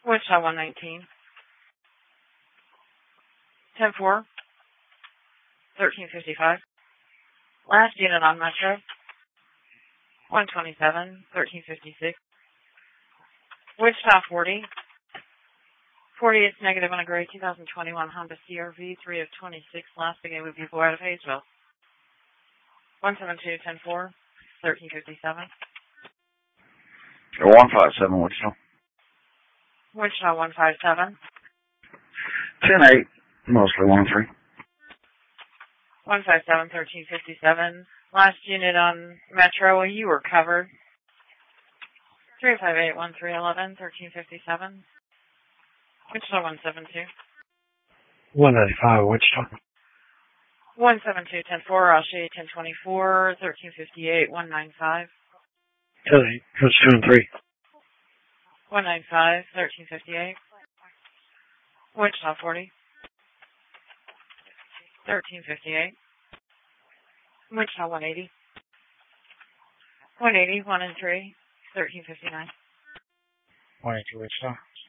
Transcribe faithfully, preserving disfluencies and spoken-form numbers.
Wichita one nineteen. ten four. thirteen fifty-five. Last unit on Metro. one twenty-seven. thirteen fifty-six. Wichita forty. forty, it's negative on a gray two thousand twenty-one Honda C R V, three of twenty-six. Last again with people out of Hayesville. one seven two, ten four. thirteen fifty-seven. one five seven, Wichita. Wichita one five seven. ten eight, mostly one three. one five seven, thirteen fifty-seven. Last unit on Metro, you were covered. three five eight, one three one one, thirteen fifty-seven. Wichita one seven two. one ninety-five, Wichita. one seven two, ten four, Rashi, ten twenty-four, thirteen fifty-eight, one ninety-five. ten eight, that's two and three. one ninety-five, thirteen fifty-eight. Wichita forty. thirteen fifty-eight. Wichita one eighty. one eighty, one and three, thirteen fifty-nine. one eighty, Wichita.